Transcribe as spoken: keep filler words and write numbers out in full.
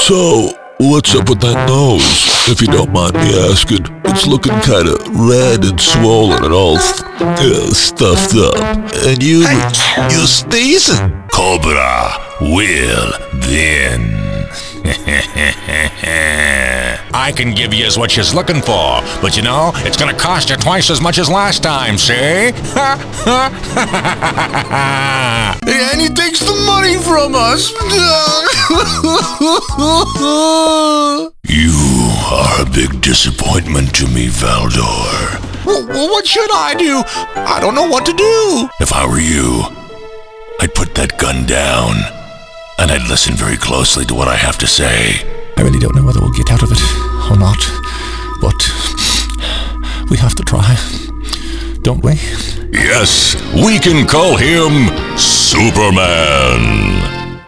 So, what's up with that nose, if you don't mind me asking? It's looking kinda red and swollen and all uh, stuffed up. And you, Hey. you're sneezing. Cobra will win. I can give you what she's looking for, but you know, it's gonna cost you twice as much as last time, see? And he takes the money from us. You are a big disappointment to me, Valdor. Well, what should I do? I don't know what to do. If I were you, I'd put that gun down, and I'd listen very closely to what I have to say. I really don't know whether we'll get out of it or not, but we have to try, don't we? Yes, we can call him Superman.